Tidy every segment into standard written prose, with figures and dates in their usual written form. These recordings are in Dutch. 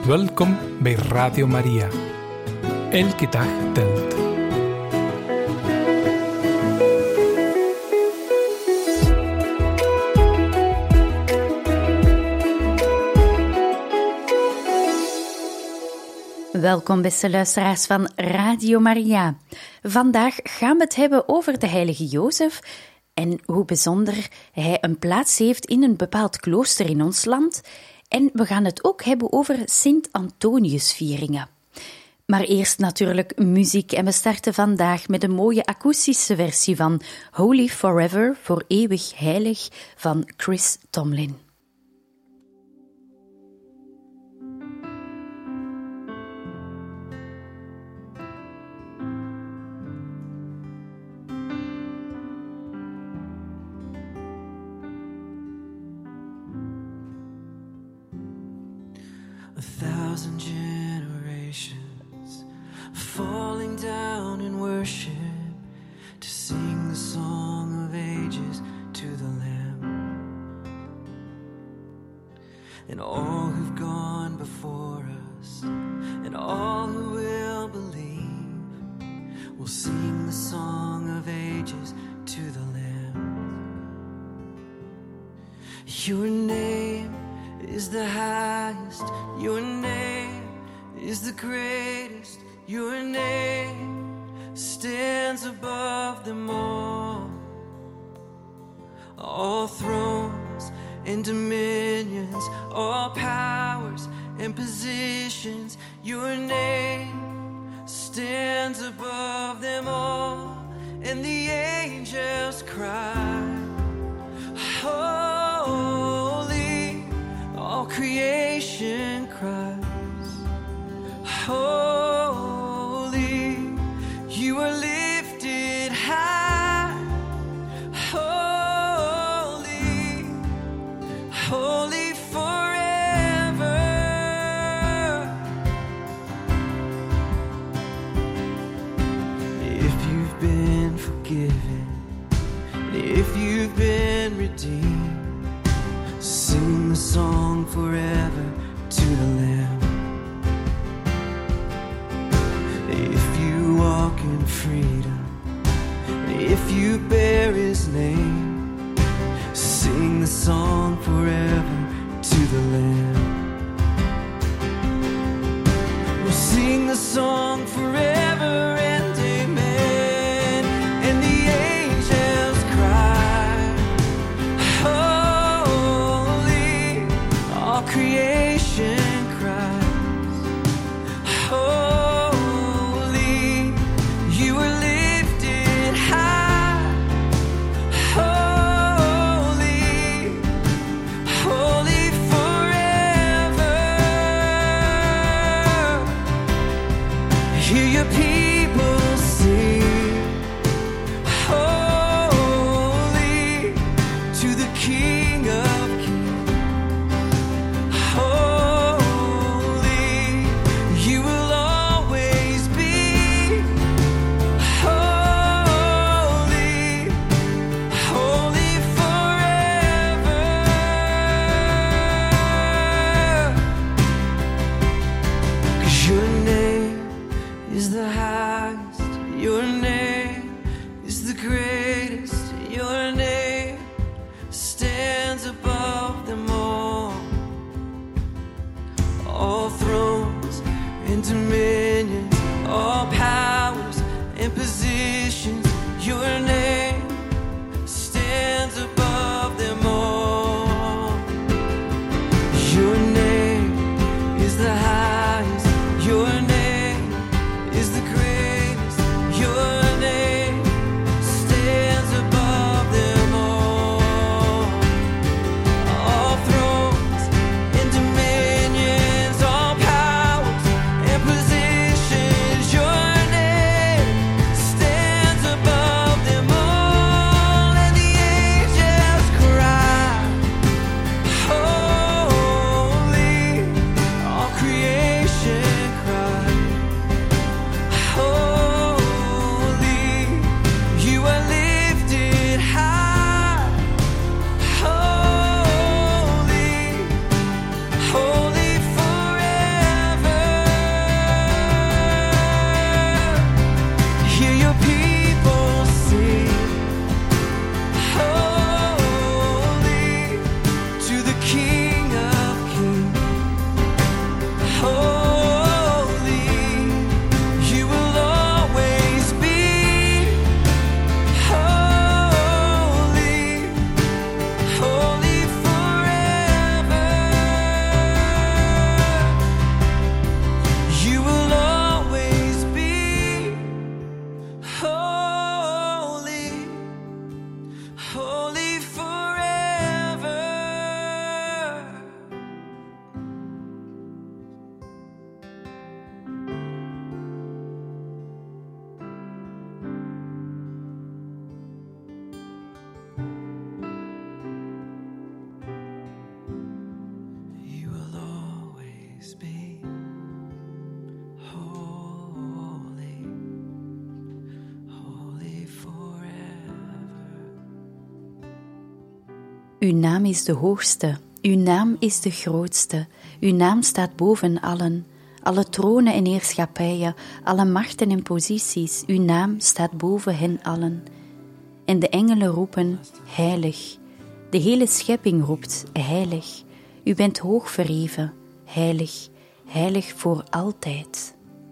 Welkom bij Radio Maria. Elke dag telt. Welkom beste luisteraars van Radio Maria. Vandaag gaan we het hebben over de heilige Jozef en hoe bijzonder hij een plaats heeft in een bepaald klooster in ons land. En we gaan het ook hebben over Sint-Antoniusvieringen. Maar eerst natuurlijk muziek en we starten vandaag met een mooie akoestische versie van Holy Forever, voor eeuwig heilig, van Chris Tomlin. A thousand generations falling down in worship to sing the song of ages to the Lamb. And all who've gone before us and all who will believe will sing the song of ages to the Lamb. Your name is the highest, your name is the greatest, your name stands above them all. All thrones and dominions, all powers and positions, your name stands above them all. And the angels cry, holy. All creation cries, holy, you are lifted high, holy, holy forever. If you've been forgiven, if you've been redeemed, sing the song forever to the Lamb. If you walk in freedom, if you bear His name, sing the song forever to the Lamb. We'll sing the song forever and amen. And the angels cry, all creation cries, holy, you are lifted high, holy, holy forever. Hear your people sing, holy, to the King of Kings. Dominions, all powers and positions, your name stands above them all. Your name is the highest, your name is the greatest, your name stands above them all. All thrones and dominions, all powers and positions, Uw naam is de hoogste, uw naam is de grootste, uw naam staat boven allen. Alle tronen en heerschappijen, alle machten en posities, uw naam staat boven hen allen. En de engelen roepen, heilig. De hele schepping roept, heilig. U bent hoog verheven, heilig, heilig voor altijd.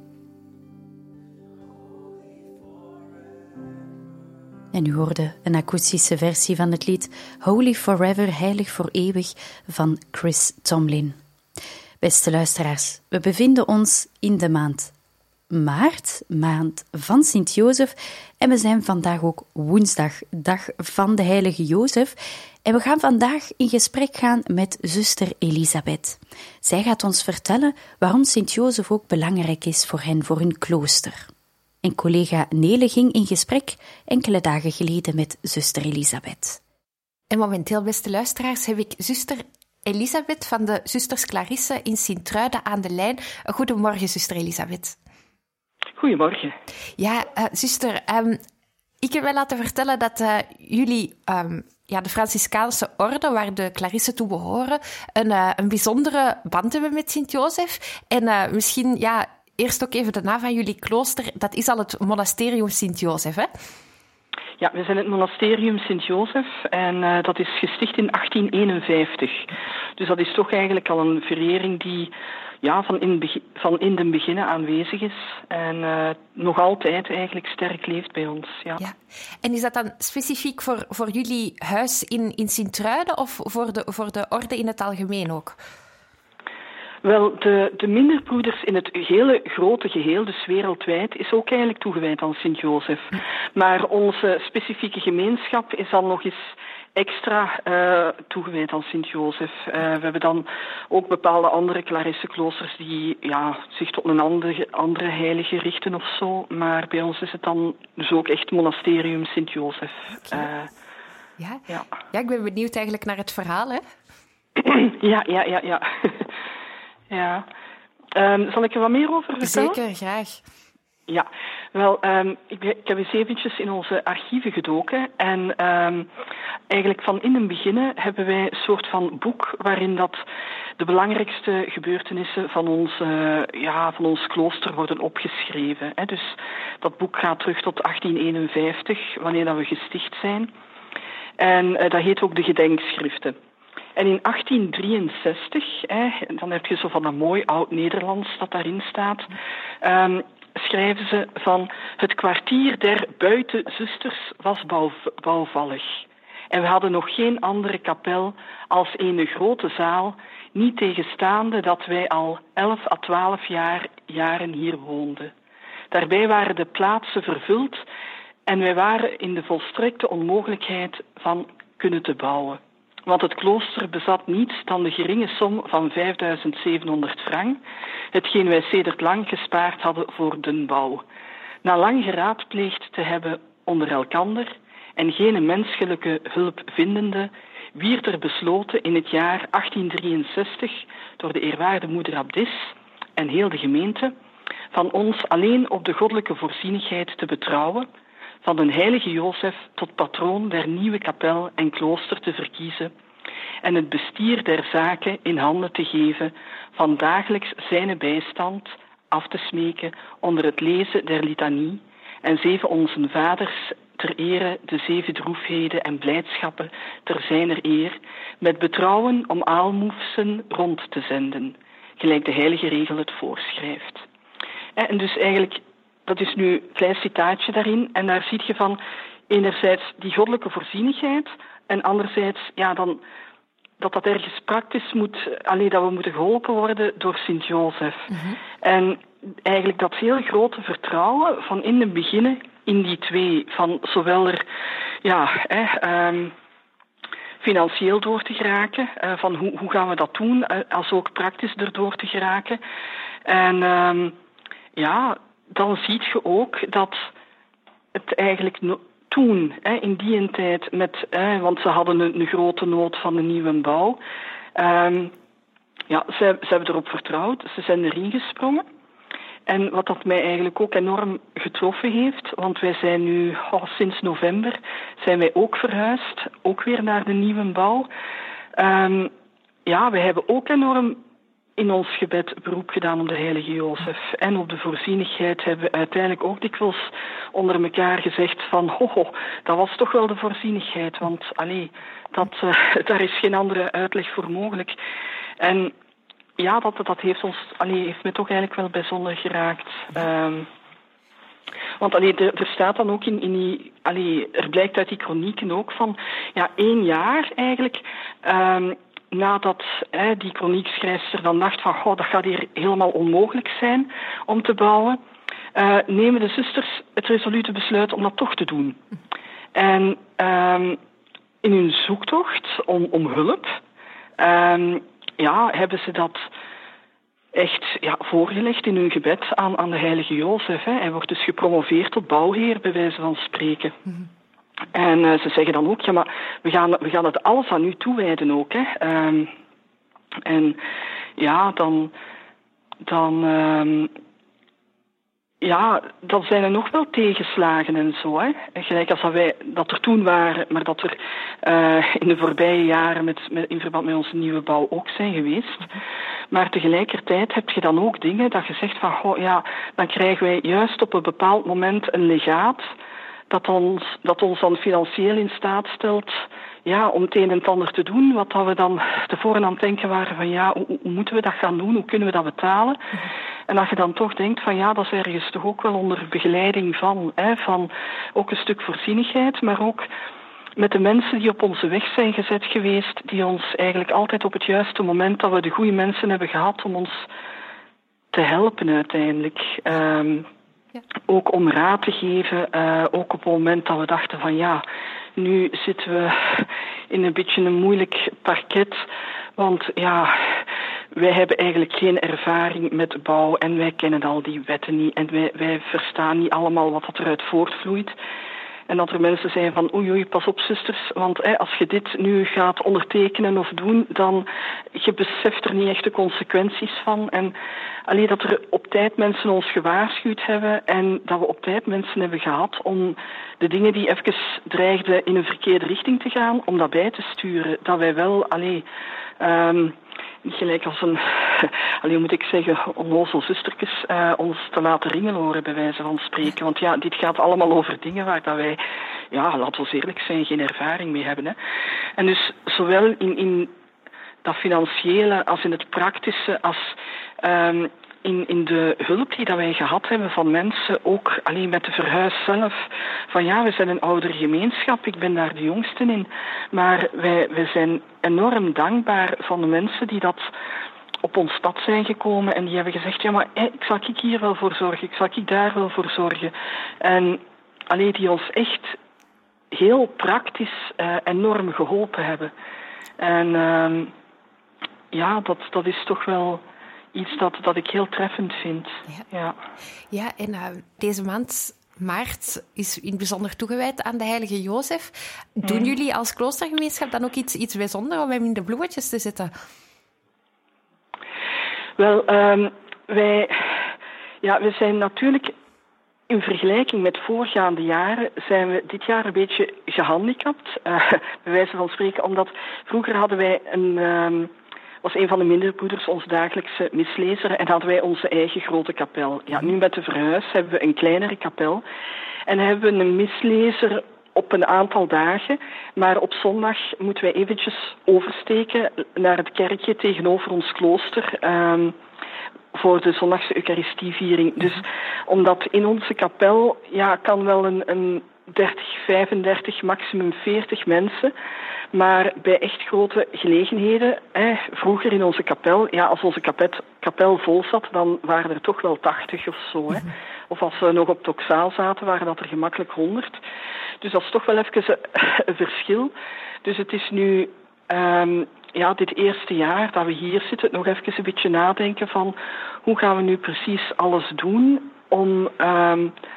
En u hoorde een akoestische versie van het lied Holy Forever, heilig voor eeuwig van Chris Tomlin. Beste luisteraars, we bevinden ons in de maand maart, maand van Sint-Jozef, en we zijn vandaag ook woensdag, dag van de heilige Jozef. En we gaan vandaag in gesprek gaan met zuster Elisabeth. Zij gaat ons vertellen waarom Sint-Jozef ook belangrijk is voor hen, voor hun klooster. En collega Nele ging in gesprek enkele dagen geleden met zuster Elisabeth. En momenteel, beste luisteraars, heb ik zuster Elisabeth van de Zusters Clarisse in Sint-Truiden aan de lijn. Goedemorgen, zuster Elisabeth. Goedemorgen. Ja, zuster, ik heb mij laten vertellen dat jullie, de Franciscaanse orde, waar de Clarisse toe behoren, een bijzondere band hebben met Sint-Jozef. En misschien, eerst ook even de naam van jullie klooster. Dat is al het monasterium Sint-Jozef, hè? Ja, we zijn het monasterium Sint-Jozef en dat is gesticht in 1851. Dus dat is toch eigenlijk al een verering die van in den beginnen aanwezig is en nog altijd eigenlijk sterk leeft bij ons. Ja. En is dat dan specifiek voor jullie huis in Sint-Truiden of voor de orde in het algemeen ook? Wel, de minderbroeders in het hele grote geheel, dus wereldwijd, is ook eigenlijk toegewijd aan Sint-Jozef. Maar onze specifieke gemeenschap is dan nog eens extra toegewijd aan Sint-Jozef. We hebben dan ook bepaalde andere Clarisse-kloosters die zich tot een andere heilige richten of zo. Maar bij ons is het dan dus ook echt monasterium Sint-Jozef. Okay. Ja, ik ben benieuwd eigenlijk naar het verhaal, hè? Ja. Ja. Zal ik er wat meer over vertellen? Zeker, graag. Ja, wel, ik heb eens eventjes in onze archieven gedoken en eigenlijk van in het begin hebben wij een soort van boek waarin dat de belangrijkste gebeurtenissen van ons klooster worden opgeschreven. Hè. Dus dat boek gaat terug tot 1851, wanneer dat we gesticht zijn. En dat heet ook de gedenkschriften. En in 1863, dan heb je zo van een mooi oud-Nederlands dat daarin staat, schrijven ze van het kwartier der buitenzusters was bouwvallig. En we hadden nog geen andere kapel als een grote zaal, niet tegenstaande dat wij al 11 à 12 jaren hier woonden. Daarbij waren de plaatsen vervuld en wij waren in de volstrekte onmogelijkheid van kunnen te bouwen. Want het klooster bezat niets dan de geringe som van 5700 frank, hetgeen wij sedert lang gespaard hadden voor den bouw. Na lang geraadpleegd te hebben onder elkander en geen menselijke hulp vindende, wierd er besloten in het jaar 1863 door de eerwaarde moeder Abdis en heel de gemeente van ons alleen op de goddelijke voorzienigheid te betrouwen, van de heilige Jozef tot patroon der nieuwe kapel en klooster te verkiezen en het bestier der zaken in handen te geven van dagelijks zijne bijstand af te smeken onder het lezen der litanie en 7 onze vaders ter ere de 7 droefheden en blijdschappen ter zijner eer met betrouwen om aalmoezen rond te zenden, gelijk de heilige regel het voorschrijft. En dus eigenlijk, dat is nu een klein citaatje daarin. En daar zie je van enerzijds die goddelijke voorzienigheid en anderzijds dan dat ergens praktisch moet, dat we moeten geholpen worden door Sint-Jozef. Mm-hmm. En eigenlijk dat heel grote vertrouwen van in het begin in die twee, van zowel er financieel door te geraken, van hoe gaan we dat doen, als ook praktisch erdoor te geraken. En dan zie je ook dat het eigenlijk toen, in die tijd, want ze hadden een grote nood van een nieuwe bouw. Ze hebben erop vertrouwd, ze zijn erin gesprongen. En wat dat mij eigenlijk ook enorm getroffen heeft, want wij zijn nu sinds november zijn wij ook verhuisd, ook weer naar de nieuwe bouw. Wij hebben ook enorm in ons gebed beroep gedaan op de heilige Jozef. En op de voorzienigheid hebben we uiteindelijk ook dikwijls onder elkaar gezegd van dat was toch wel de voorzienigheid, want daar is geen andere uitleg voor mogelijk. En ja, dat heeft me toch eigenlijk wel bijzonder geraakt. Want er staat dan ook er blijkt uit die kronieken ook van 1 jaar eigenlijk nadat die kroniekschrijfster dan dacht van dat gaat hier helemaal onmogelijk zijn om te bouwen, nemen de zusters het resolute besluit om dat toch te doen. En in hun zoektocht om hulp hebben ze dat echt voorgelegd in hun gebed aan de heilige Jozef. Hij wordt dus gepromoveerd tot bouwheer, bij wijze van spreken. Mm-hmm. En ze zeggen dan ook, maar we gaan het alles aan u toewijden ook. Dan zijn er nog wel tegenslagen en zo. Gelijk als wij dat er toen waren, maar dat er in de voorbije jaren in verband met onze nieuwe bouw ook zijn geweest. Maar tegelijkertijd heb je dan ook dingen dat je zegt van, dan krijgen wij juist op een bepaald moment een legaat dat ons dan financieel in staat stelt om het een en het ander te doen, wat dat we dan tevoren aan het denken waren van hoe moeten we dat gaan doen, hoe kunnen we dat betalen? En dat je dan toch denkt van dat is ergens toch ook wel onder begeleiding van ook een stuk voorzienigheid, maar ook met de mensen die op onze weg zijn gezet geweest, die ons eigenlijk altijd op het juiste moment dat we de goede mensen hebben gehad om ons te helpen uiteindelijk. Ook om raad te geven, ook op het moment dat we dachten van nu zitten we in een beetje een moeilijk parket, want wij hebben eigenlijk geen ervaring met bouw en wij kennen al die wetten niet en wij verstaan niet allemaal wat dat eruit voortvloeit. En dat er mensen zijn van oei, pas op zusters, want als je dit nu gaat ondertekenen of doen, dan je beseft er niet echt de consequenties van. En dat er op tijd mensen ons gewaarschuwd hebben en dat we op tijd mensen hebben gehad om de dingen die even dreigden in een verkeerde richting te gaan, om dat bij te sturen. Dat wij wel, niet gelijk als hoe moet ik zeggen, onnozel zustertjes ons te laten ringeloren, bij wijze van spreken. Want dit gaat allemaal over dingen waar dat wij, laten we eerlijk zijn, geen ervaring mee hebben. Hè. En dus zowel in dat financiële als in het praktische, als in de hulp die dat wij gehad hebben van mensen, ook alleen met de verhuis zelf, van we zijn een oudere gemeenschap, ik ben daar de jongste in, maar wij zijn enorm dankbaar van de mensen die dat op ons pad zijn gekomen en die hebben gezegd, ik zal hier wel voor zorgen, ik zal daar wel voor zorgen. En die ons echt heel praktisch enorm geholpen hebben. En dat is toch wel iets dat ik heel treffend vind. Ja, en deze maand, maart, is in het bijzonder toegewijd aan de heilige Jozef. Doen jullie als kloostergemeenschap dan ook iets bijzonders om hem in de bloemetjes te zetten? Wel, wij zijn natuurlijk in vergelijking met voorgaande jaren zijn we dit jaar een beetje gehandicapt. Bij wijze van spreken, omdat vroeger hadden wij was een van de mindere broeders ons dagelijkse mislezer en hadden wij onze eigen grote kapel. Nu met de verhuis hebben we een kleinere kapel en hebben we een mislezer op een aantal dagen, maar op zondag moeten wij eventjes oversteken naar het kerkje tegenover ons klooster voor de zondagse Eucharistieviering. Dus omdat in onze kapel kan wel een 30, 35, maximum 40 mensen. Maar bij echt grote gelegenheden, vroeger in onze kapel, als onze kapel vol zat, dan waren er toch wel 80 of zo. Of als we nog op Toxaal zaten, waren dat er gemakkelijk 100. Dus dat is toch wel even een verschil. Dus het is nu dit eerste jaar dat we hier zitten, nog even een beetje nadenken van hoe gaan we nu precies alles doen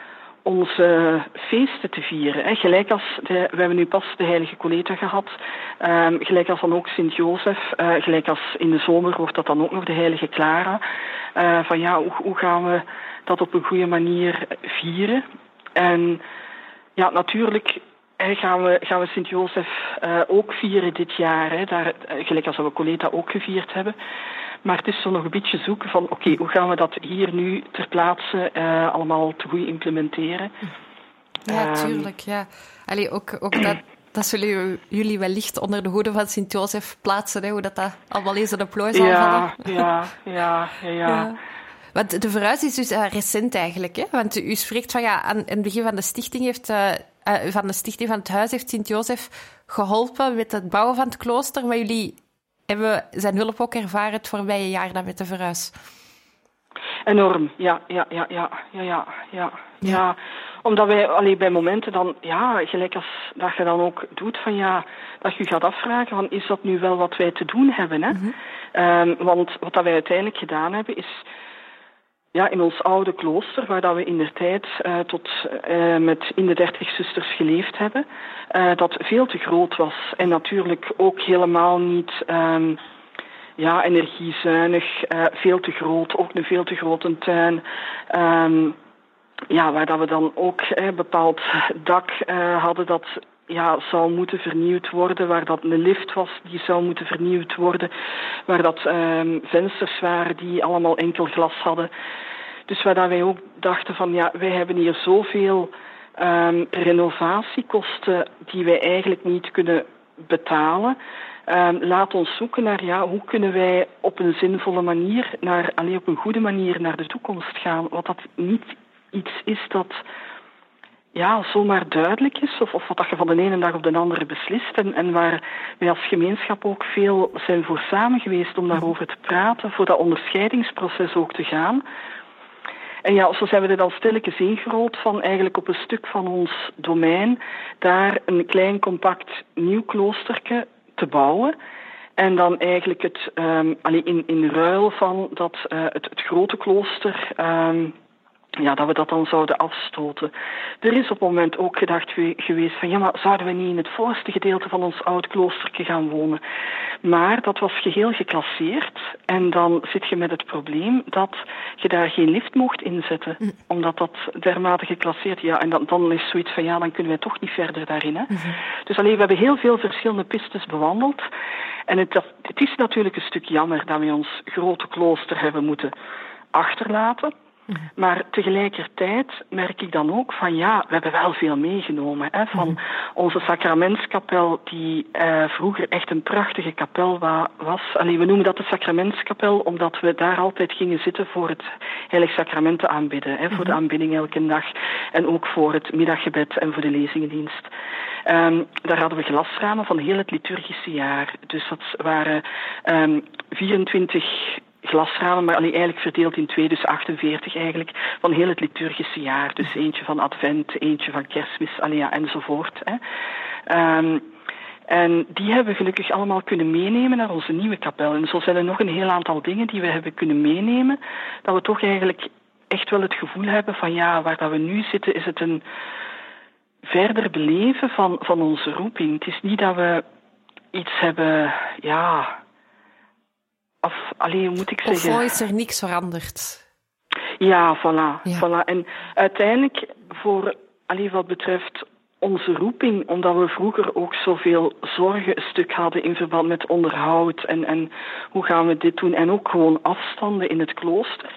onze feesten te vieren. Hè. Gelijk als we hebben nu pas de heilige Coleta gehad, gelijk als dan ook Sint-Jozef, gelijk als in de zomer wordt dat dan ook nog de heilige Clara. Van ja, hoe gaan we dat op een goede manier vieren? En ja, natuurlijk gaan we Sint-Jozef ook vieren dit jaar. Hè. Daar, gelijk als we Coleta ook gevierd hebben. Maar het is zo nog een beetje zoeken van oké, hoe gaan we dat hier nu ter plaatse allemaal te goed implementeren? Ja, tuurlijk. Ja. Allee, ook dat zullen jullie wellicht onder de hoede van Sint-Jozef plaatsen, hè, hoe dat allemaal eens in de plooi zal vallen. Ja. Want de verhuis is dus recent eigenlijk, hè? Want u spreekt van aan het begin van de stichting van het huis heeft Sint-Jozef geholpen met het bouwen van het klooster, maar jullie hebben zijn hulp ook ervaren het voorbije jaar dan met de verhuis. Enorm, ja. Omdat wij bij momenten dan, gelijk als dat je dan ook doet van dat je gaat afvragen van is dat nu wel wat wij te doen hebben, hè? Mm-hmm. Want wat dat wij uiteindelijk gedaan hebben is in ons oude klooster, waar dat we indertijd tot met in de 30 zusters geleefd hebben, dat veel te groot was. En natuurlijk ook helemaal niet energiezuinig, veel te groot, ook een veel te grote tuin. Waar dat we dan ook bepaald dak hadden dat zou moeten vernieuwd worden, waar dat een lift was, die zou moeten vernieuwd worden, waar dat vensters waren die allemaal enkel glas hadden. Dus waar dat wij ook dachten van wij hebben hier zoveel renovatiekosten die wij eigenlijk niet kunnen betalen. Laat ons zoeken naar hoe kunnen wij op een zinvolle manier, op een goede manier naar de toekomst gaan. Wat dat niet iets is dat zomaar duidelijk is, of wat dat je van de ene dag op de andere beslist. En waar wij als gemeenschap ook veel zijn voor samen geweest om daarover te praten, voor dat onderscheidingsproces ook te gaan. En zo zijn we er dan stilletjes ingerold van eigenlijk op een stuk van ons domein daar een klein compact nieuw kloosterke te bouwen. En dan eigenlijk het in ruil van dat het grote klooster dat we dat dan zouden afstoten. Er is op het moment ook gedacht geweest van maar zouden we niet in het voorste gedeelte van ons oud kloosterke gaan wonen? Maar dat was geheel geclasseerd en dan zit je met het probleem dat je daar geen lift mocht inzetten, omdat dat dermate geclasseerd en dan is zoiets van dan kunnen wij toch niet verder daarin. Hè? Mm-hmm. Dus we hebben heel veel verschillende pistes bewandeld en het is natuurlijk een stuk jammer dat we ons grote klooster hebben moeten achterlaten. Maar tegelijkertijd merk ik dan ook van we hebben wel veel meegenomen. Hè, van onze sacramentskapel die vroeger echt een prachtige kapel was. We noemen dat de sacramentskapel omdat we daar altijd gingen zitten voor het heilig sacrament te aanbidden. Hè, voor de aanbidding elke dag en ook voor het middaggebed en voor de lezingendienst. Daar hadden we glasramen van heel het liturgische jaar. Dus dat waren 24 glasramen, maar eigenlijk verdeeld in 2, dus 48 eigenlijk, van heel het liturgische jaar. Dus eentje van Advent, eentje van Kerstmis, enzovoort. Hè. En die hebben we gelukkig allemaal kunnen meenemen naar onze nieuwe kapel. En zo zijn er nog een heel aantal dingen die we hebben kunnen meenemen, dat we toch eigenlijk echt wel het gevoel hebben van waar dat we nu zitten, is het een verder beleven van onze roeping. Het is niet dat we iets hebben, hoe moet ik zeggen? Of is er niks veranderd? Ja, voilà. En uiteindelijk, voor wat betreft onze roeping, omdat we vroeger ook zoveel zorgen een stuk hadden in verband met onderhoud en hoe gaan we dit doen, en ook gewoon afstanden in het klooster,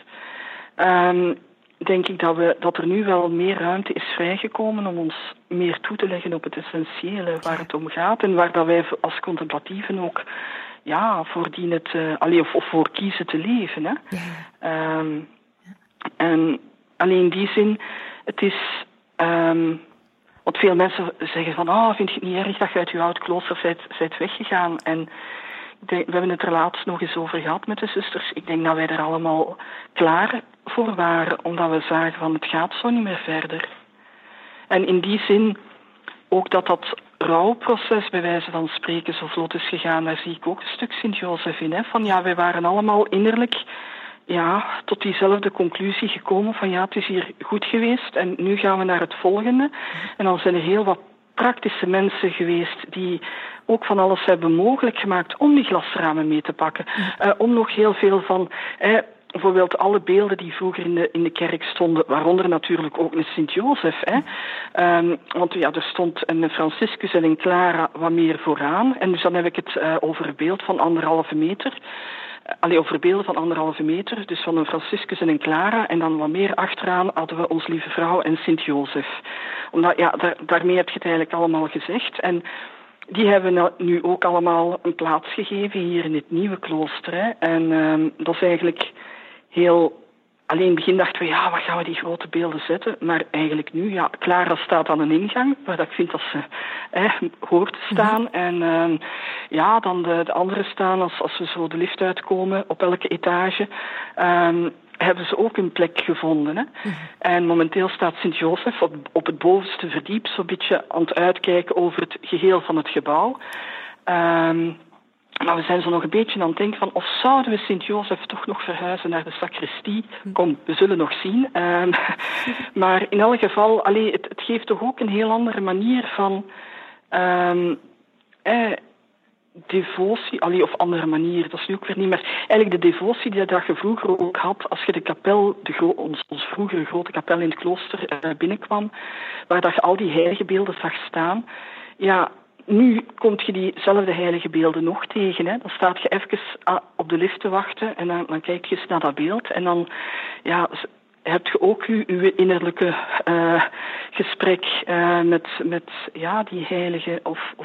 denk ik dat er nu wel meer ruimte is vrijgekomen om ons meer toe te leggen op het essentiële waar het om gaat en waar dat wij als contemplatieven ook voordien of voor kiezen te leven. Hè. Ja. En alleen in die zin, het is want veel mensen zeggen van vind je het niet erg dat je uit je oud klooster bent weggegaan? En we hebben het er laatst nog eens over gehad met de zusters. Ik denk dat wij er allemaal klaar voor waren, omdat we zagen van het gaat zo niet meer verder. En in die zin ook dat rouwproces, bij wijze van spreken, zo vlot is gegaan, daar zie ik ook een stuk Sint-Jozef in. Hè? Van wij waren allemaal innerlijk tot diezelfde conclusie gekomen van het is hier goed geweest en nu gaan we naar het volgende. En dan zijn er heel wat praktische mensen geweest die ook van alles hebben mogelijk gemaakt om die glasramen mee te pakken. Om nog heel veel van... bijvoorbeeld alle beelden die vroeger in de kerk stonden, waaronder natuurlijk ook een Sint-Jozef. Want er stond een Franciscus en een Clara wat meer vooraan. En dus dan heb ik het over een beeld van 1,5 meter. Over beelden van 1,5 meter, dus van een Franciscus en een Clara. En dan wat meer achteraan hadden we Ons Lieve Vrouw en Sint-Jozef. Omdat, daarmee heb je het eigenlijk allemaal gezegd. En die hebben nu ook allemaal een plaats gegeven hier in het nieuwe klooster. En dat is eigenlijk heel... Alleen in het begin dachten we, wat gaan we die grote beelden zetten? Maar eigenlijk nu, Clara staat aan een ingang, waar ik vind dat ze hoort te staan. En dan de andere staan, als we zo de lift uitkomen, op elke etage, hebben ze ook een plek gevonden. Hè? En momenteel staat Sint-Jozef op het bovenste verdiep, zo'n beetje aan het uitkijken over het geheel van het gebouw. Maar we zijn zo nog een beetje aan het denken van... of zouden we Sint-Jozef toch nog verhuizen naar de sacristie? Kom, we zullen nog zien. Maar in elk geval, het geeft toch ook een heel andere manier van... devotie, of andere manier, dat is nu ook weer niet meer... Eigenlijk de devotie die je vroeger ook had... als je de kapel, onze vroegere grote kapel in het klooster binnenkwam... waar dat je al die heilige beelden zag staan... Nu komt je diezelfde heilige beelden nog tegen. Hè. Dan staat je even op de lift te wachten en dan kijk je eens naar dat beeld. En dan heb je ook uw innerlijke gesprek met die heilige.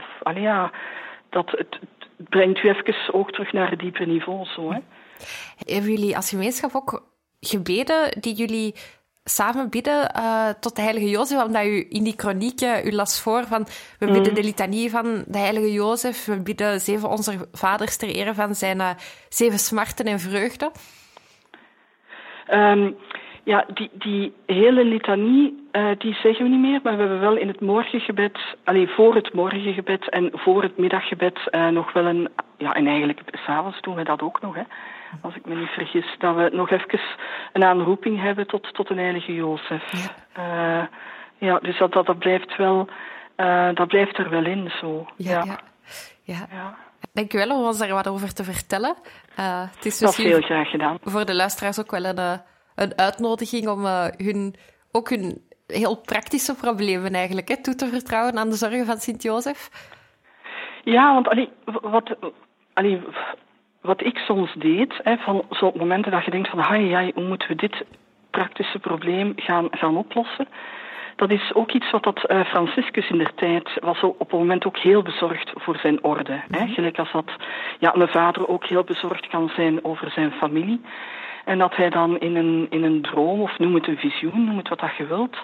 Het brengt u even ook terug naar het diepe niveau. Zo, hè. Hebben jullie als gemeenschap ook gebeden die jullie... samen bidden tot de heilige Jozef, omdat u in die kronieken u las voor van we bidden de litanie van de heilige Jozef, we bidden 7 onze vaders ter ere van zijn 7 smarten en vreugden. Die hele litanie, die zeggen we niet meer, maar we hebben wel in het morgengebed, voor het morgengebed en voor het middaggebed nog wel en eigenlijk 's avonds doen we dat ook nog, hè. Als ik me niet vergis, dat we nog even een aanroeping hebben tot een heilige Jozef. Dus dat blijft wel, dat blijft er wel in, zo. Ja. Dank u wel om ons daar wat over te vertellen. Het is dat is heel graag gedaan. Voor de luisteraars ook wel een uitnodiging om hun heel praktische problemen eigenlijk toe te vertrouwen aan de zorgen van Sint-Jozef. Ja, want wat ik soms deed, van zo'n momenten dat je denkt van, hoe moeten we dit praktische probleem gaan oplossen? Dat is ook iets wat Franciscus in der tijd was op het moment ook heel bezorgd voor zijn orde. Hè? Gelijk als dat een vader ook heel bezorgd kan zijn over zijn familie. En dat hij dan in een droom, of noem het een visioen, noem het wat dat je wilt,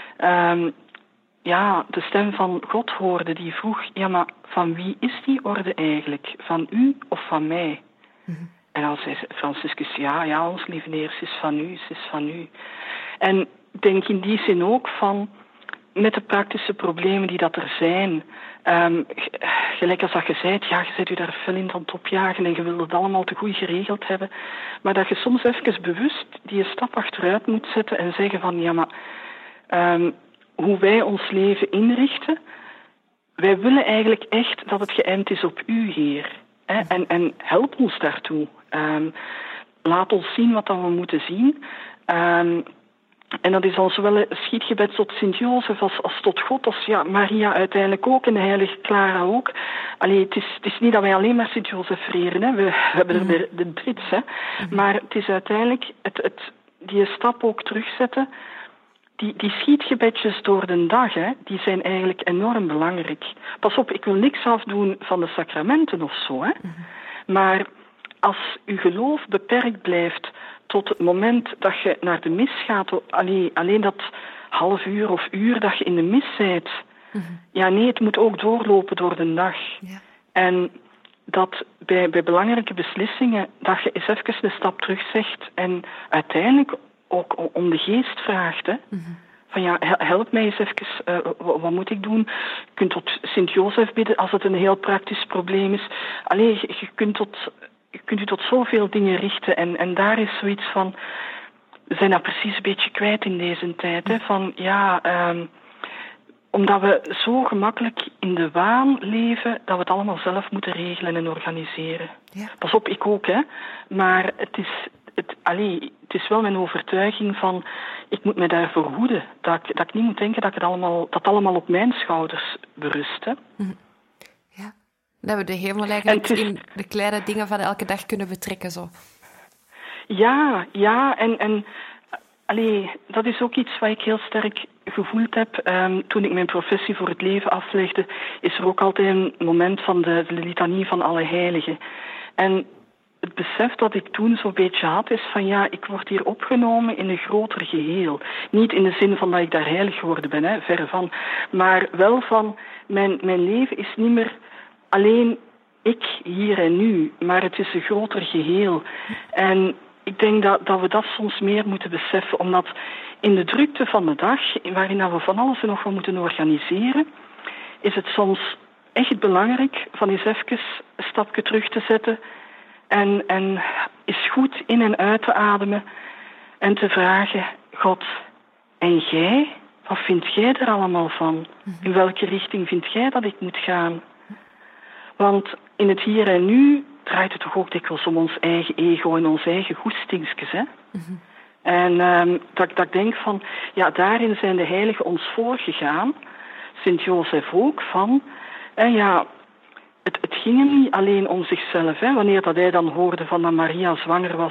de stem van God hoorde die vroeg, maar van wie is die orde eigenlijk? Van u of van mij? En dan zei Franciscus, ons lieve Heer, ze is van u, ze is van u. En ik denk in die zin ook van, met de praktische problemen die dat er zijn, gelijk als dat je zei, je bent u daar fel in aan het opjagen en je wilt het allemaal te goed geregeld hebben, maar dat je soms even bewust die stap achteruit moet zetten en zeggen van, hoe wij ons leven inrichten, wij willen eigenlijk echt dat het geënt is op u, Heer. En help ons daartoe. Laat ons zien wat we moeten zien. En dat is dan zowel een schietgebed tot Sint-Jozef als tot God, als Maria uiteindelijk ook en de heilige Clara ook. Het is niet dat wij alleen maar Sint-Jozef vereren, hè. We hebben er de Brits, hè. Maar het is uiteindelijk die stap ook terugzetten. Die schietgebedjes door de dag, hè, die zijn eigenlijk enorm belangrijk. Pas op, ik wil niks afdoen van de sacramenten of zo, hè. Maar als uw geloof beperkt blijft tot het moment dat je naar de mis gaat, alleen dat half uur of uur dat je in de mis bent. Het moet ook doorlopen door de dag. Ja. En dat bij belangrijke beslissingen, dat je eens even een stap terug zegt en uiteindelijk ook om de geest vraagt, hè. Van help mij eens even, wat moet ik doen? Je kunt tot Sint-Jozef bidden als het een heel praktisch probleem is. Je kunt tot je kunt u tot zoveel dingen richten. En daar is zoiets van, we zijn dat precies een beetje kwijt in deze tijd. Hè? Van ja, omdat we zo gemakkelijk in de waan leven dat we het allemaal zelf moeten regelen en organiseren. Ja. Pas op, ik ook, hè. Maar het is wel mijn overtuiging van, ik moet me daarvoor hoeden. Dat ik niet moet denken dat het allemaal op mijn schouders berust. Hè. Ja, dat we de hemel eigenlijk in de kleine dingen van elke dag kunnen betrekken. Zo. Ja, en dat is ook iets wat ik heel sterk gevoeld heb. Toen ik mijn professie voor het leven aflegde, is er ook altijd een moment van de litanie van alle heiligen. En het besef dat ik toen zo'n beetje had, is van ja, ik word hier opgenomen in een groter geheel. Niet in de zin van dat ik daar heilig geworden ben, hè, verre van. Maar wel van, mijn leven is niet meer alleen ik, hier en nu. Maar het is een groter geheel. En ik denk dat we dat soms meer moeten beseffen. Omdat in de drukte van de dag, waarin we van alles en nog wat moeten organiseren, is het soms echt belangrijk van eens even een stapje terug te zetten. En is goed in en uit te ademen en te vragen, God, en jij? Wat vind jij er allemaal van? In welke richting vind jij dat ik moet gaan? Want in het hier en nu draait het toch ook dikwijls om ons eigen ego en onze eigen goestingsjes, hè? En dat ik denk van, ja, daarin zijn de heiligen ons voorgegaan. Sint-Jozef ook, van, het ging hem niet alleen om zichzelf. Hè, wanneer dat hij dan hoorde van dat Maria zwanger was.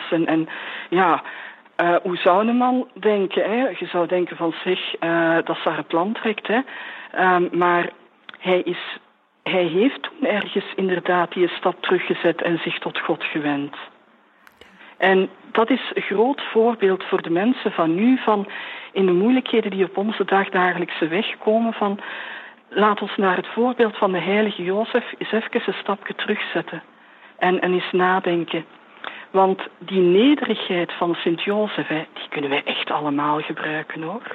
Hoe zou een man denken? Hè? Je zou denken van zeg, dat ze haar plan trekt. Hè? Maar hij heeft toen ergens inderdaad die stap teruggezet en zich tot God gewend. En dat is een groot voorbeeld voor de mensen van nu, van in de moeilijkheden die op onze dagdagelijkse weg komen, van laat ons naar het voorbeeld van de heilige Jozef eens even een stapje terugzetten. En eens nadenken. Want die nederigheid van Sint-Jozef, die kunnen wij echt allemaal gebruiken, hoor.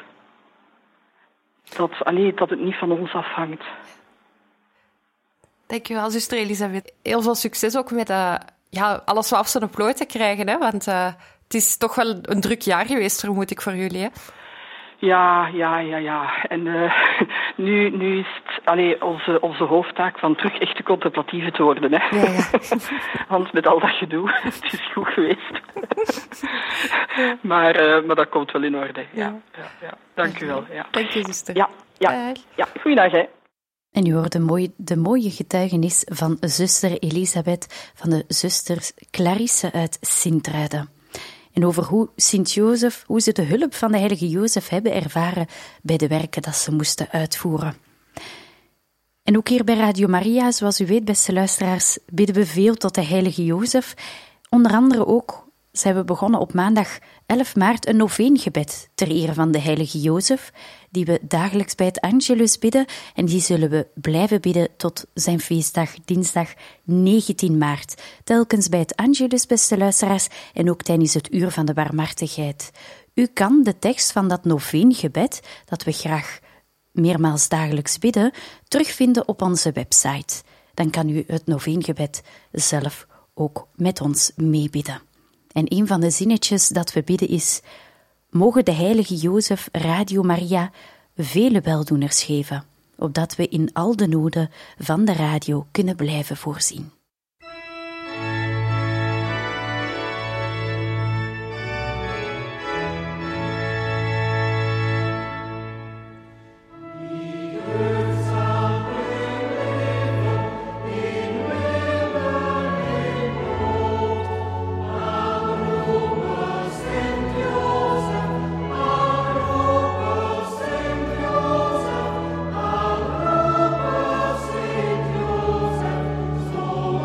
Dat het niet van ons afhangt. Dankjewel, zuster Elisabeth. Heel veel succes ook met alles wat af zijn plooi te krijgen. Hè? Want het is toch wel een druk jaar geweest, vermoed ik, voor jullie. Hè? Ja. En nu is het onze hoofdtaak van terug echt de contemplatieve te worden. Hè? Ja. Want met al dat gedoe, het is goed geweest. Maar dat komt wel in orde. Ja. Dank u wel. Ja. Dank je, zuster. Ja. Goeiedag, hè. En u hoorde de mooie getuigenis van zuster Elisabeth, van de zusters Clarisse uit Sint-Truiden. En over hoe Sint-Jozef, hoe ze de hulp van de heilige Jozef hebben ervaren bij de werken dat ze moesten uitvoeren. En ook hier bij Radio Maria, zoals u weet, beste luisteraars, bidden we veel tot de heilige Jozef. Onder andere ook zijn we begonnen op maandag 11 maart een noveengebed ter ere van de heilige Jozef, die we dagelijks bij het Angelus bidden, en die zullen we blijven bidden tot zijn feestdag, dinsdag 19 maart. Telkens bij het Angelus, beste luisteraars, en ook tijdens het uur van de barmhartigheid. U kan de tekst van dat noveengebed, dat we graag meermaals dagelijks bidden, terugvinden op onze website. Dan kan u het noveengebed zelf ook met ons meebidden. En een van de zinnetjes dat we bidden is: mogen de heilige Jozef Radio Maria vele weldoeners geven, opdat we in al de noden van de radio kunnen blijven voorzien. Oh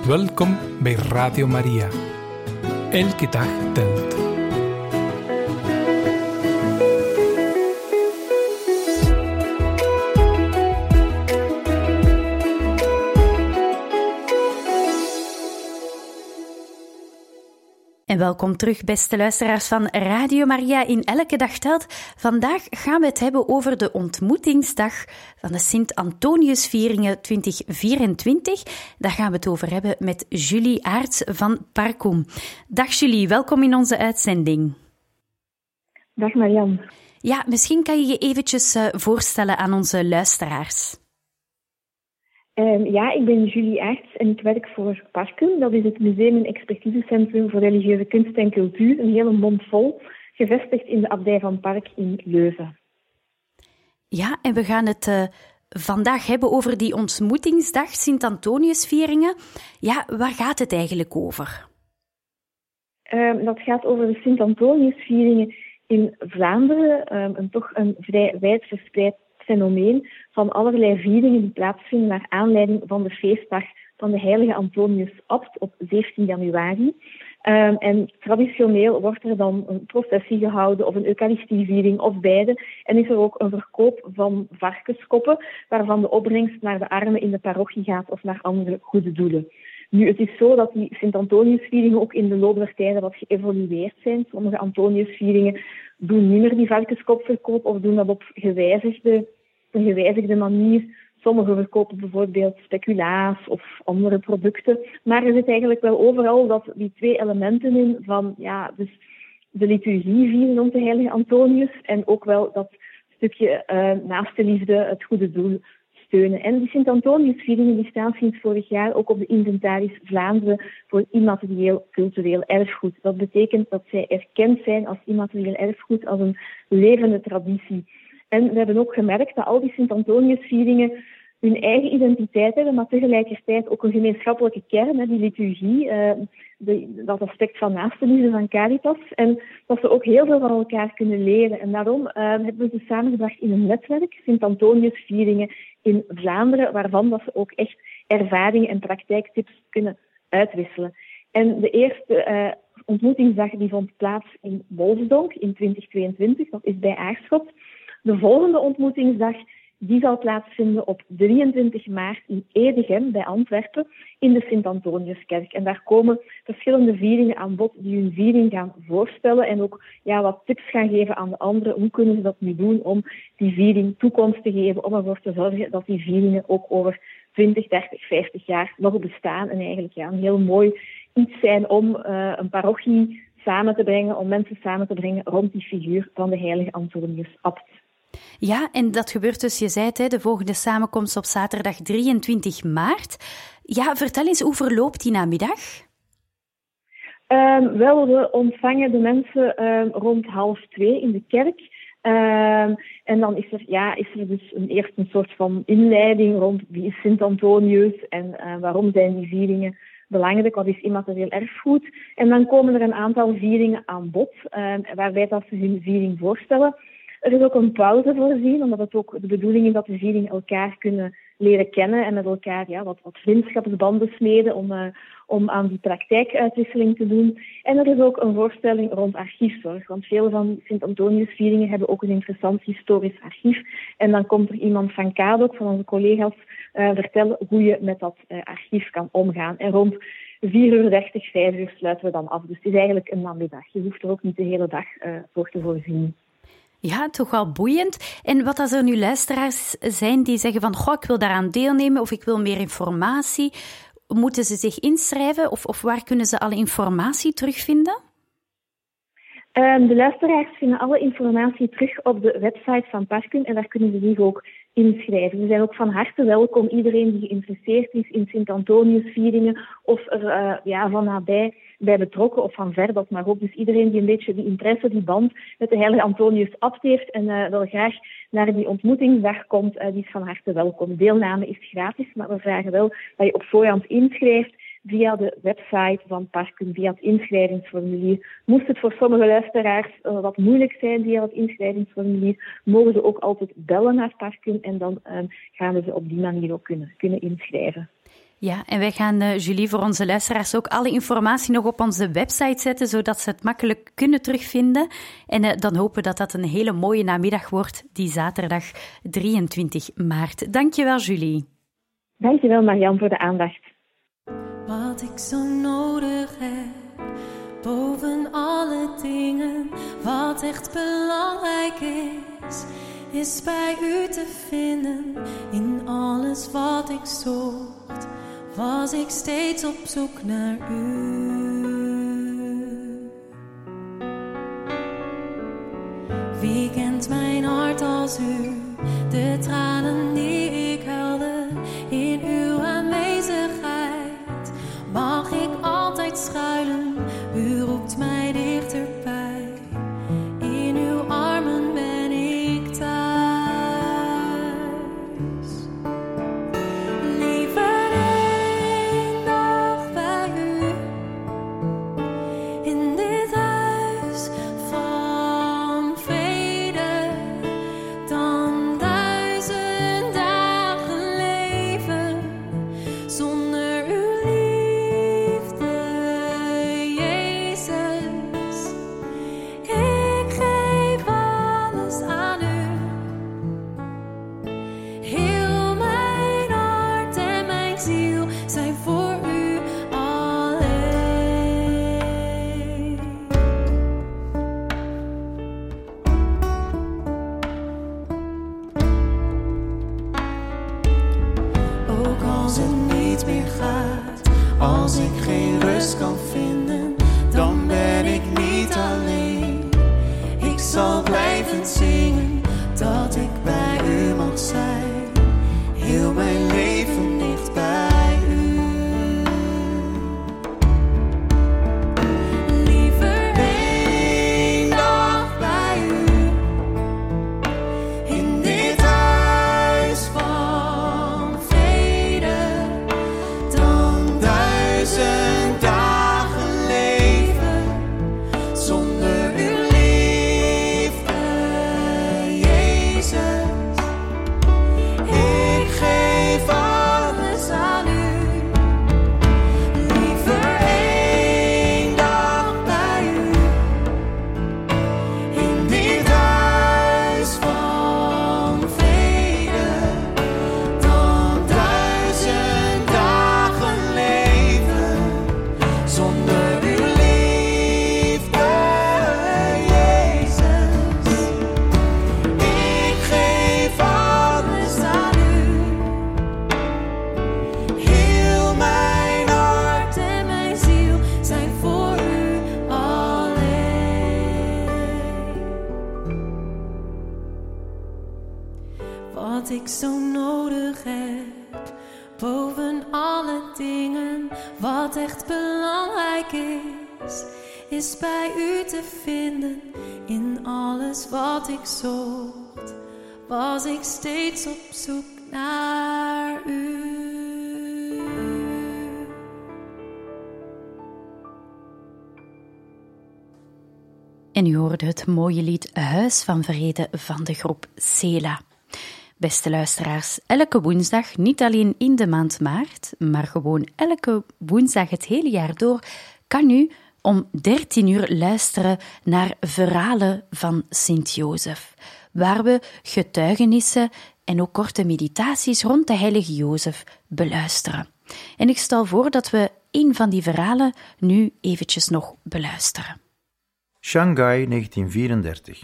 Welkom bij Radio Maria. Elke dag telt. En welkom terug, beste luisteraars van Radio Maria in Elke Dag Telt. Vandaag gaan we het hebben over de ontmoetingsdag van de Sint-Antoniusvieringen 2024. Daar gaan we het over hebben met Julie Aerts van Parcum. Dag Julie, welkom in onze uitzending. Dag Marianne. Ja, misschien kan je je eventjes voorstellen aan onze luisteraars. Ik ben Julie Aerts en ik werk voor Parcum. Dat is het museum en expertisecentrum voor religieuze kunst en cultuur. Een hele mond vol, gevestigd in de abdij van Park in Leuven. Ja, en we gaan het vandaag hebben over die ontmoetingsdag Sint-Antoniusvieringen. Ja, waar gaat het eigenlijk over? Dat gaat over de Sint-Antoniusvieringen in Vlaanderen. Toch een vrij wijdverspreid fenomeen van allerlei vieringen die plaatsvinden naar aanleiding van de feestdag van de heilige Antonius Abt op 17 januari. En traditioneel wordt er dan een processie gehouden of een eucharistieviering of beide. En is er ook een verkoop van varkenskoppen waarvan de opbrengst naar de armen in de parochie gaat of naar andere goede doelen. Nu, het is zo dat die Sint-Antoniusvieringen ook in de loop der tijden wat geëvolueerd zijn. Sommige Antoniusvieringen doen niet meer die varkenskopverkoop of doen dat op een gewijzigde manier. Sommigen verkopen bijvoorbeeld speculaas of andere producten. Maar er zit eigenlijk wel overal die twee elementen in van dus de liturgie vieren rond de heilige Antonius en ook wel dat stukje naaste liefde, het goede doel steunen. En die Sint-Antoniusvieringen die staan sinds vorig jaar ook op de inventaris Vlaanderen voor immaterieel cultureel erfgoed. Dat betekent dat zij erkend zijn als immaterieel erfgoed, als een levende traditie. En we hebben ook gemerkt dat al die Sint-Antoniusvieringen hun eigen identiteit hebben, maar tegelijkertijd ook een gemeenschappelijke kern, die liturgie, dat aspect van naaste liefde, van caritas, en dat ze ook heel veel van elkaar kunnen leren. En daarom hebben we ze samengebracht in een netwerk, Sint-Antoniusvieringen in Vlaanderen, waarvan dat ze ook echt ervaringen en praktijktips kunnen uitwisselen. En de eerste ontmoetingsdag die vond plaats in Wolfsdonk in 2022, dat is bij Aarschot. De volgende ontmoetingsdag die zal plaatsvinden op 23 maart in Edegem bij Antwerpen in de Sint-Antoniuskerk. En daar komen verschillende vieringen aan bod die hun viering gaan voorstellen en ook wat tips gaan geven aan de anderen. Hoe kunnen ze dat nu doen om die viering toekomst te geven, om ervoor te zorgen dat die vieringen ook over 20, 30, 50 jaar nog bestaan en eigenlijk een heel mooi iets zijn om een parochie samen te brengen, om mensen samen te brengen rond die figuur van de heilige Antonius Abt. Ja, en dat gebeurt dus, je zei het, de volgende samenkomst op zaterdag 23 maart. Ja, vertel eens, hoe verloopt die namiddag? We ontvangen de mensen rond 1:30 in de kerk. En dan is er dus eerst een soort van inleiding rond wie is Sint-Antonius en waarom zijn die vieringen belangrijk, wat is immaterieel erfgoed. En dan komen er een aantal vieringen aan bod, waarbij dat ze hun viering voorstellen. Er is ook een pauze voorzien, omdat het ook de bedoeling is dat de vieringen elkaar kunnen leren kennen en met elkaar wat vriendschapsbanden smeden om aan die praktijkuitwisseling te doen. En er is ook een voorstelling rond archiefzorg, want veel van die Sint-Antoniusvieringen hebben ook een interessant historisch archief. En dan komt er iemand van KADOK, van onze collega's, vertellen hoe je met dat archief kan omgaan. En rond 4:30, 5:00 sluiten we dan af. Dus het is eigenlijk een namiddag. Je hoeft er ook niet de hele dag voor te voorzien. Ja, toch wel boeiend. En wat als er nu luisteraars zijn die zeggen van ik wil daaraan deelnemen of ik wil meer informatie. Moeten ze zich inschrijven of waar kunnen ze alle informatie terugvinden? De luisteraars vinden alle informatie terug op de website van Parcum en daar kunnen ze zich ook inschrijven. Ze zijn ook van harte welkom, iedereen die geïnteresseerd is in Sint-Antoniusvieringen of er van nabij bij betrokken of van ver, dat mag ook. Dus iedereen die een beetje die interesse, die band met de heilige Antonius Abt heeft en wel graag naar die ontmoetingsdag komt, die is van harte welkom. Deelname is gratis, maar we vragen wel dat je op voorhand inschrijft via de website van Parcum, via het inschrijvingsformulier. Moest het voor sommige luisteraars wat moeilijk zijn via het inschrijvingsformulier, mogen ze ook altijd bellen naar Parcum en dan gaan we ze op die manier ook kunnen inschrijven. Ja, en wij gaan, Julie, voor onze luisteraars ook alle informatie nog op onze website zetten, zodat ze het makkelijk kunnen terugvinden. En dan hopen we dat dat een hele mooie namiddag wordt, die zaterdag 23 maart. Dankjewel, Julie. Dankjewel, Marian, voor de aandacht. Wat ik zo nodig heb, boven alle dingen, wat echt belangrijk is bij u te vinden. In alles wat ik zocht, was ik steeds op zoek naar u. Wie kent mijn hart als u, de tranen die ik huilde in uw aanwezigheid, mag ik altijd schuilen, u roept mij dichterbij, in uw armen ben ik thuis. Liever één dag bij u, in dit huis van vrede, dan 1000 dagen leven zonder uw liefde, Jezus. Ik geef alles aan u, heel mijn hart en mijn ziel zijn voor u alleen. Ook als het niet meer gaat, als ik geen rust kan vinden, dan ben ik niet alleen. Ik zal blijven zingen dat ik bij u mag zijn, heel mijn leven ligt bij u. Liever één dag bij u, in dit huis van vrede, dan 1000 dagen leven zonder uw liefde, Jezus. Ik geef alles aan u. Liever één dag bij u, in dit huis van vrede, dan 1000 dagen leven zonder uw liefde, Jezus. Ik geef alles aan u, heel mijn hart en mijn ziel zijn voor u alleen. Wat ik zo nodig heb, boven alle dingen, wat echt belangrijk is bij u te vinden. In alles wat ik zocht, was ik steeds op zoek naar u. En u hoorde het mooie lied Huis van Vrede van de groep Sela. Beste luisteraars, elke woensdag, niet alleen in de maand maart, maar gewoon elke woensdag het hele jaar door, kan u om 13 uur luisteren naar Verhalen van Sint-Jozef, waar we getuigenissen en ook korte meditaties rond de heilige Jozef beluisteren. En ik stel voor dat we een van die verhalen nu eventjes nog beluisteren. Shanghai 1934.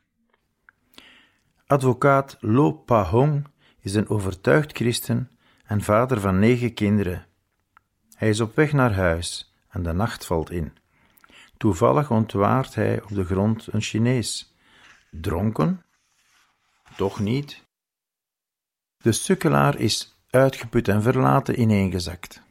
Advocaat Lo Pa Hong is een overtuigd christen en vader van 9 kinderen. Hij is op weg naar huis en de nacht valt in. Toevallig ontwaart hij op de grond een Chinees. Dronken? Toch niet. De sukkelaar is uitgeput en verlaten ineengezakt.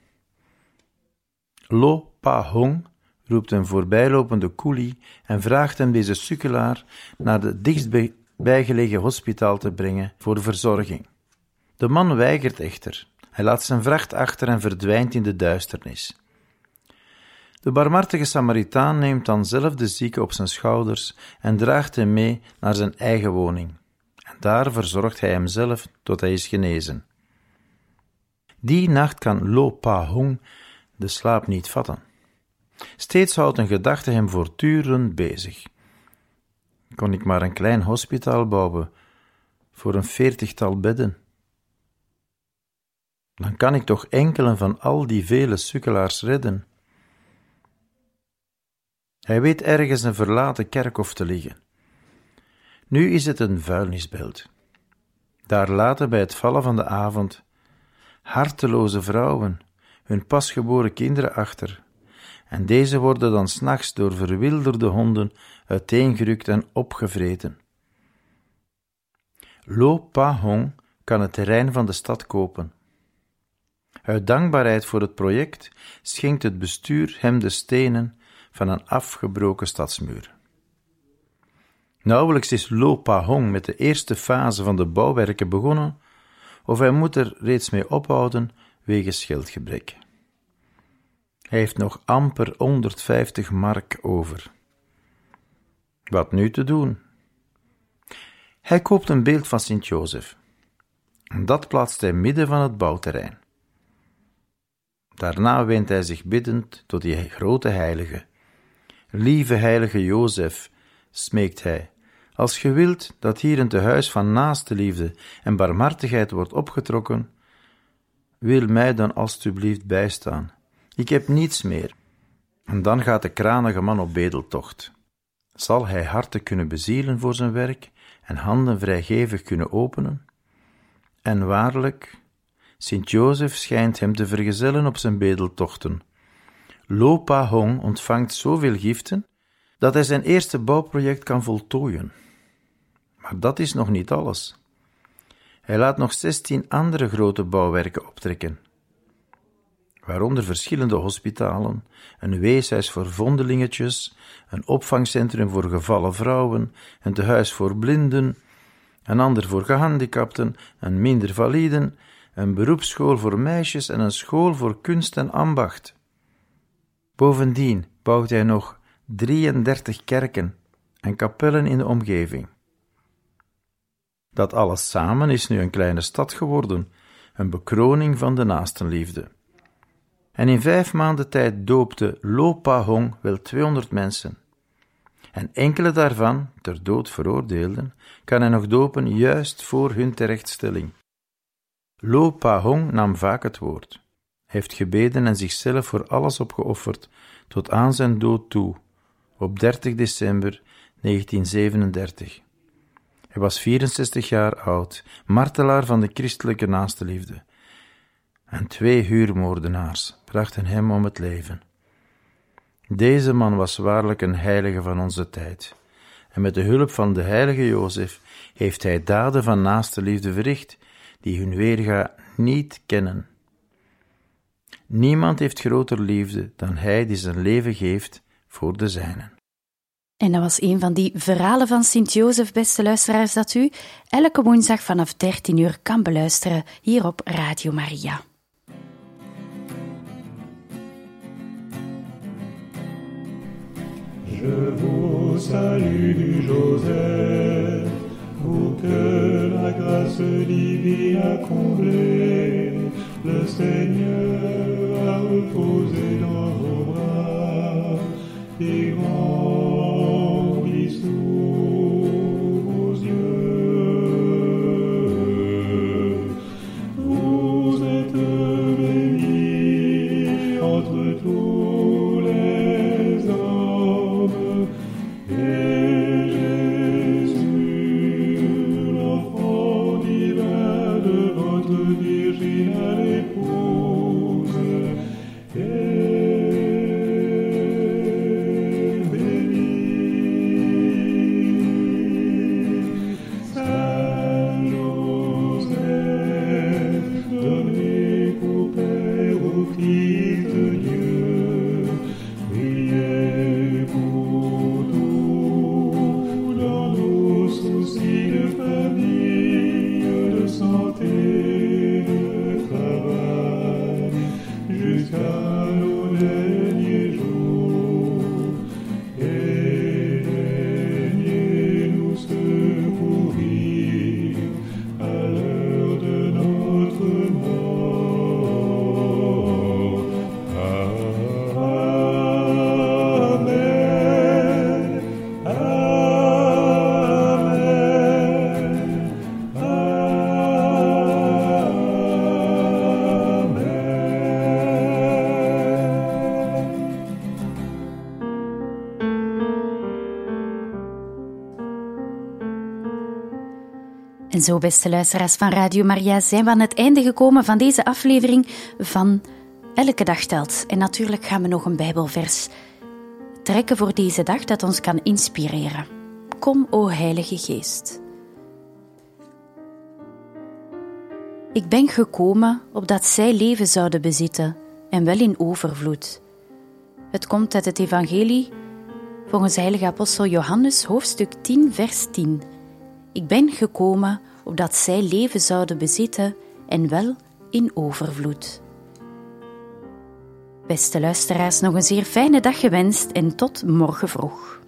Lo Pa Hong roept een voorbijlopende koelie en vraagt hem deze sukkelaar naar de dichtstbijgelegen hospitaal te brengen voor verzorging. De man weigert echter. Hij laat zijn vracht achter en verdwijnt in de duisternis. De barmhartige Samaritaan neemt dan zelf de zieke op zijn schouders en draagt hem mee naar zijn eigen woning. En daar verzorgt hij hem zelf tot hij is genezen. Die nacht kan Lo Pa Hong de slaap niet vatten. Steeds houdt een gedachte hem voortdurend bezig. Kon ik maar een klein hospitaal bouwen voor een 40-tal bedden? Dan kan ik toch enkelen van al die vele sukkelaars redden. Hij weet ergens een verlaten kerkhof te liggen. Nu is het een vuilnisbelt. Daar laten bij het vallen van de avond harteloze vrouwen hun pasgeboren kinderen achter, en deze worden dan 's nachts door verwilderde honden uiteengerukt en opgevreten. Lo Pa Hong kan het terrein van de stad kopen. Uit dankbaarheid voor het project schenkt het bestuur hem de stenen van een afgebroken stadsmuur. Nauwelijks is Lo Pa Hong met de eerste fase van de bouwwerken begonnen, of hij moet er reeds mee ophouden wegens geldgebrek. Hij heeft nog amper 150 mark over. Wat nu te doen? Hij koopt een beeld van Sint-Jozef. En dat plaatst hij midden van het bouwterrein. Daarna wendt hij zich biddend tot die grote heilige. Lieve heilige Jozef, smeekt hij, als ge wilt dat hier een tehuis van naaste liefde en barmhartigheid wordt opgetrokken, wil mij dan alstublieft bijstaan. Ik heb niets meer. En dan gaat de kranige man op bedeltocht. Zal hij harten kunnen bezielen voor zijn werk en handen vrijgevig kunnen openen? En waarlijk, Sint-Jozef schijnt hem te vergezellen op zijn bedeltochten. Lo Pa Hong ontvangt zoveel giften dat hij zijn eerste bouwproject kan voltooien. Maar dat is nog niet alles. Hij laat nog 16 andere grote bouwwerken optrekken, waaronder verschillende hospitalen, een weeshuis voor vondelingetjes, een opvangcentrum voor gevallen vrouwen, een tehuis voor blinden, een ander voor gehandicapten, een minder validen, een beroepsschool voor meisjes en een school voor kunst en ambacht. Bovendien bouwt hij nog 33 kerken en kapellen in de omgeving. Dat alles samen is nu een kleine stad geworden, een bekroning van de naastenliefde. En in 5 maanden tijd doopte Lo Pa Hong wel 200 mensen. En enkele daarvan, ter dood veroordeelden, kan hij nog dopen juist voor hun terechtstelling. Lo Pa Hong nam vaak het woord, heeft gebeden en zichzelf voor alles opgeofferd, tot aan zijn dood toe, op 30 december 1937. Hij was 64 jaar oud, martelaar van de christelijke naastenliefde. En 2 huurmoordenaars brachten hem om het leven. Deze man was waarlijk een heilige van onze tijd. En met de hulp van de heilige Jozef heeft hij daden van naastenliefde verricht, die hun weerga niet kennen. Niemand heeft groter liefde dan hij die zijn leven geeft voor de zijnen. En dat was een van die verhalen van Sint-Jozef, beste luisteraars, dat u elke woensdag vanaf 13 uur kan beluisteren hier op Radio Maria. Je vous salue, Joseph, vous que la grâce divine a comblé. Le Seigneur a reposé dans vos bras et grandi sous vos yeux. Vous êtes bénie entre tous les hommes, et Jésus, l'enfant divin de votre virginale épouse, est béni. Saint Joseph, donnez pour Père au Fils de Dieu, priez pour nous dans nos soucis de famille, de santé, de En zo, beste luisteraars van Radio Maria, zijn we aan het einde gekomen van deze aflevering van Elke Dag Telt. En natuurlijk gaan we nog een Bijbelvers trekken voor deze dag dat ons kan inspireren. Kom, o Heilige Geest. Ik ben gekomen opdat zij leven zouden bezitten en wel in overvloed. Het komt uit het Evangelie volgens de heilige apostel Johannes, hoofdstuk 10, vers 10. Ik ben gekomen opdat zij leven zouden bezitten en wel in overvloed. Beste luisteraars, nog een zeer fijne dag gewenst en tot morgen vroeg.